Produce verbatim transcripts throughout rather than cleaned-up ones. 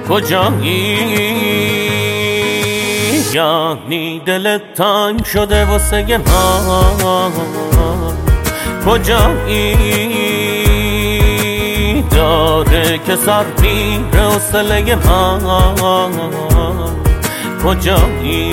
کجایی؟ یعنی دلت تنگ شده واسه من. کجایی؟ داره که سر میره حوصله من. کجایی؟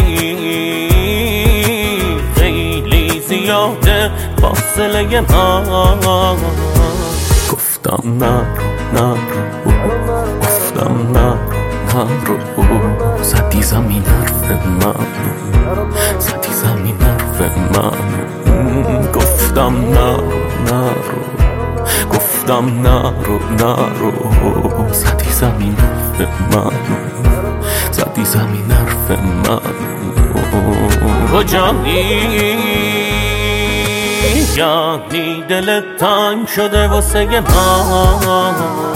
خیلی زیاده فاصله من. گفتم نرو نرو، گفتم نرو نرو، زدی زمین حرف من، زدی زمین حرف من. گفتم نرو نرو، گفتم نرو نرو، زدی زمین حرف من، زدی زمین حرف من. کجایی؟ یعنی دلت تنگ شده واسه من.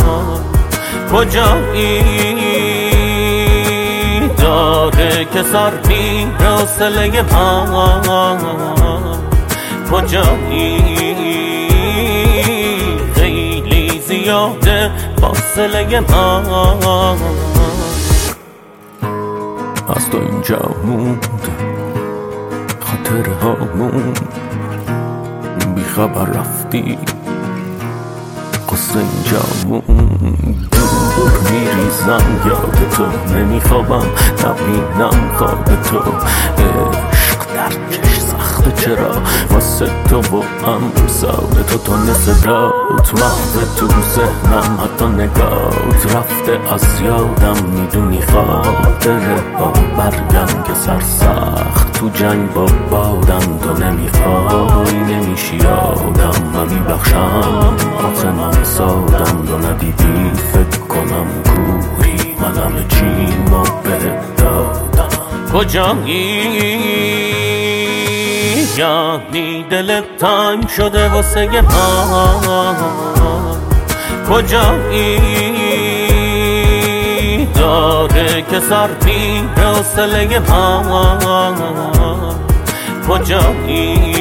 کجایی؟ داره که سر میره حوصله من. کجایی؟ خیلی زیاده فاصله من. از تو اینجا موند خاطره هامون، بی خبر رفتی قصه اینجا موند. دور میریزم یاد تو، نمیخوابم نبینم خواب تو. عشق درکش سخته چرا واسه تو و هم ساده تو. تو نصدات محو تو ذهنم، حتی نگات رفته از یادم. میدونی خاطره ها برگم که سرسخت تو جنگ با بادم. تو نمیخوای نمیشی آدم، من میبخشم آخه من سادم. تو ندیدی فکر کنم کوری، من همه چیمو بهت دادم. کجایی؟ یعنی دلت تنگ شده واسه من. کجایی؟ داره که سر میره حوصله من. کجایی؟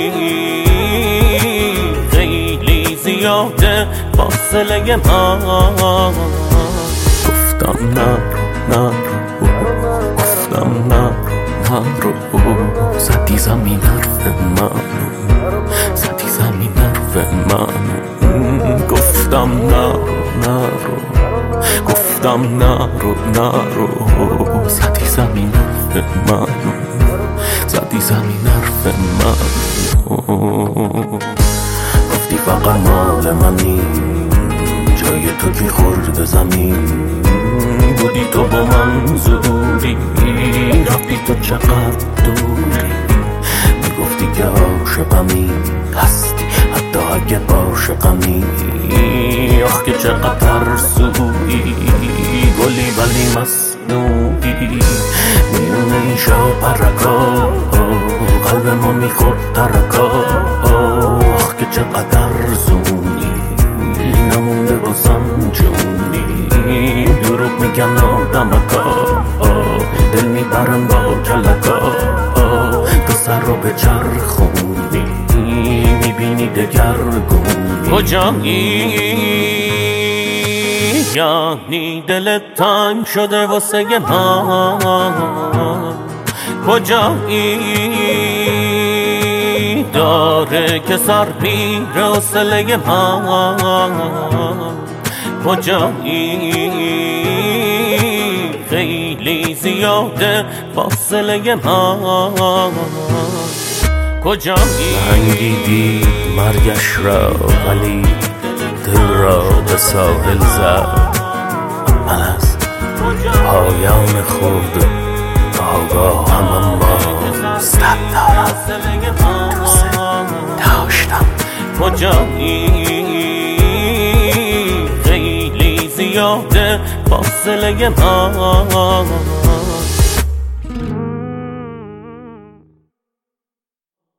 خیلی زیاده فاصله من. گفتم نرو نرو، گفتم نرو نرو، زدی زمین حرف من، زدی زمین حرف من. گفتم نرو نرو، گفتم نرو نرو، زدی زمین حرف من، زدی زمین حرف من. گفتی فقط مال منی، جای تو کی خورد زمین. بودی تو با من زوری، رفتی تو چقدر دوری. میگفتی که عاشقمی هستی، حتی اگه عاشقمی. آخ که چقدر ترسویی، گلی ولی مصنوعی. میونه این شاپرکا قلب ما میخورد ترکا. آخ که چقدر زونی، نمونده بازم جونی. دروغ میگن آدمکا، دل میبرن با کلکا. تو سر رو به چرخونی، میبینی دگرگونی. کجایی؟ یعنی دلت تنگ شده واسه من. کجایی؟ داره که سر میره حوصله من. کجایی؟ خیلی زیاده فاصله من. کجایی؟ انگیدی مرگش را، ولی دل را به ساحل زد. من از پایان خود آگاهم، اما صد دارم دوست داشتم. کجایی؟ خیلی زیاده فاصله من.